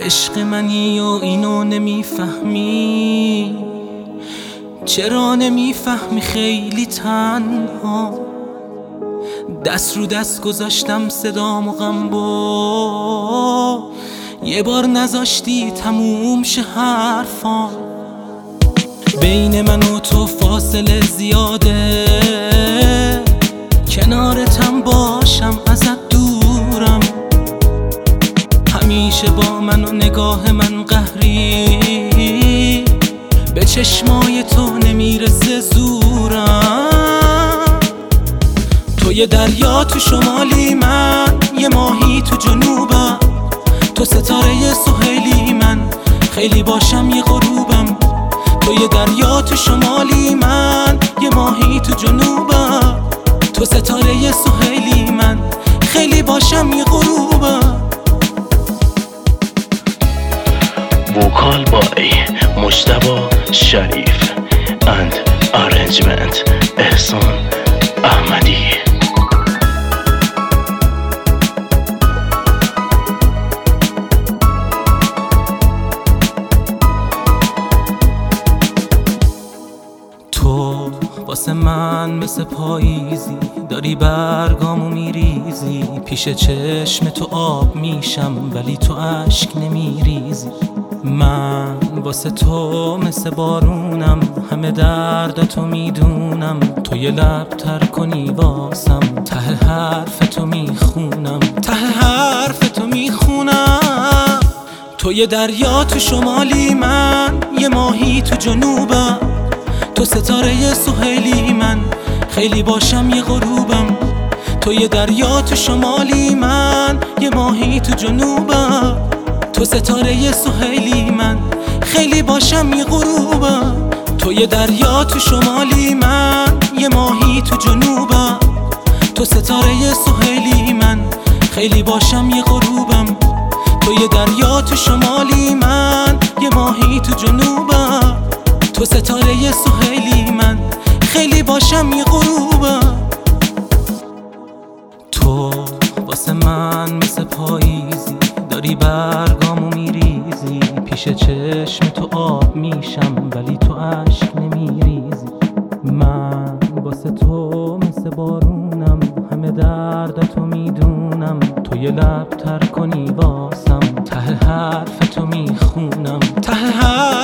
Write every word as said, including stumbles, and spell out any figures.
عشق منی و اینو نمیفهمی، چرا نمیفهمی خیلی تنها دست رو دست گذاشتم صدام و غم با یه بار نذاشتی تموم شه حرفا. بین من و تو فاصله زیاده، کنارتم باشم ازت دورم، همیشه با من و نگاه من قهری، به چشمای تو نمیرسه زورم. تو یه دریا تو شمالی، من یه ماهی تو جنوبم، تو ستاره سهیلی، من خیلی باشم یه غروبم. تو یه دریا تو شمالی، من یه ماهی تو جنوبم، تو ستاره سهیلی، من خیلی باشم یه غروبم. وکال بای مجتبی شریف and arrangement احسان احمدی. تو واسه من مثل پاییزی، داری برگامو میریزی، پیش چشم تو آب میشم ولی تو اشک نمیریزی. من واسه تو مثل بارونم، همه دردتو میدونم، تو یه لب تر کنی واسم، ته حرف تو میخونم، ته حرف تو میخونم. تو یه دریا تو شمالی، من یه ماهی تو جنوبم، تو ستاره سهیلی، من خیلی باشم یه غروبم. تو یه دریا تو شمالی، من یه ماهی تو جنوبم، تو ستاره سهیلی، من خیلی باشم یه غروبم. تو یه دریا تو شمالی، من یه ماهی تو جنوبم، تو ستاره سهیلی، من خیلی باشم یه غروبم. تو یه دریا تو شمالی، من یه ماهی تو جنوبم، تو ستاره سهیلی، من خیلی باشم یه غروبم. تو واسه من مثل پاییزی، داری برگامو میریزی، پیش چشم تو آب میشم ولی تو اشک نمیریزی. من واسه تو مثل بارونم، همه دردتو میدونم، تو یه لب تر کنی واسم، ته حرف تو میخونم، ته حرف